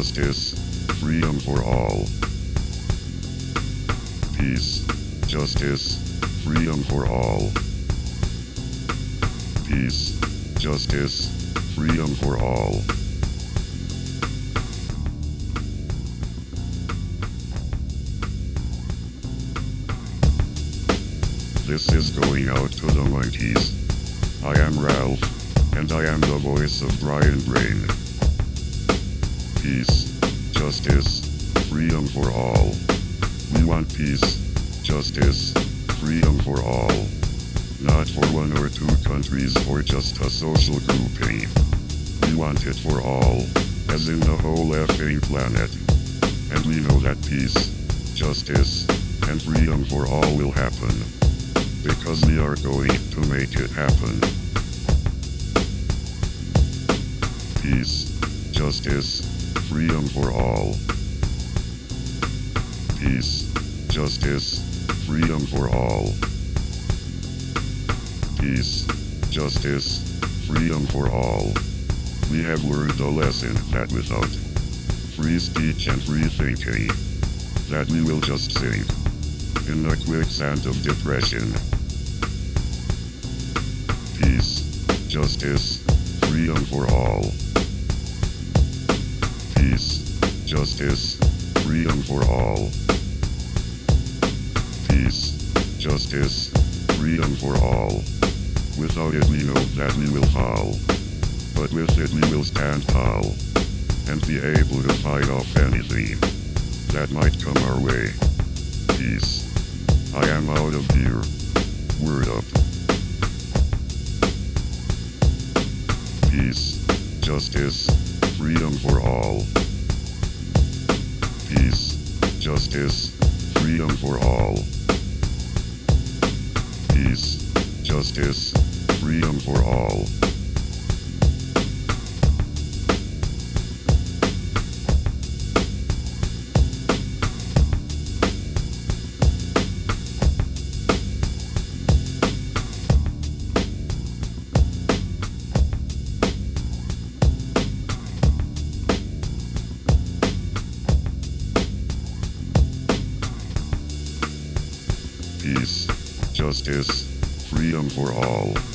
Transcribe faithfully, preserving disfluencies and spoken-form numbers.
justice, freedom for all. Peace, justice, freedom for all. Peace, justice, freedom for all. This is going out to the monkeys. I am Ralph, and I am the voice of Brian Brain. Peace, justice, freedom for all. We want peace, justice, freedom for all. Not for one or two countries or just a social grouping. We want it for all, as in the whole effing planet. And we know that peace, justice, and freedom for all will happen. Because we are going to make it happen. Peace, justice, freedom for all. Peace, justice, freedom for all. Peace, justice, freedom for all. We have learned the lesson that without free speech and free thinking, that we will just sink in the quicksand of depression. Peace, justice, freedom for all. Peace, justice, freedom for all. Peace, justice, freedom for all. Without it we know that we will fall. But with it we will stand tall. And be able to fight off anything that might come our way. Peace. I am out of here. Word up. Peace, justice, freedom for all. Peace, justice, freedom for all. Peace, justice, freedom for all. Peace, justice, freedom for all.